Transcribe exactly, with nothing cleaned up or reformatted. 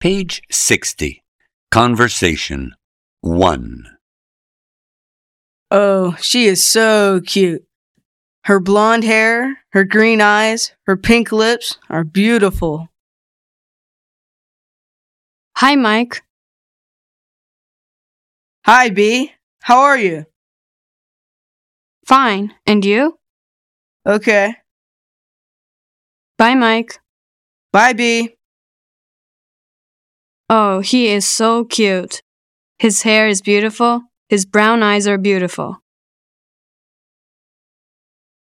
Page sixty. Conversation one. Oh, she is so cute. Her blonde hair, her green eyes, her pink lips are beautiful. Hi, Mike. Hi, B. How are you? Fine. And you? Okay. Bye, Mike. Bye, B. Oh, he is so cute. His hair is beautiful. His brown eyes are beautiful.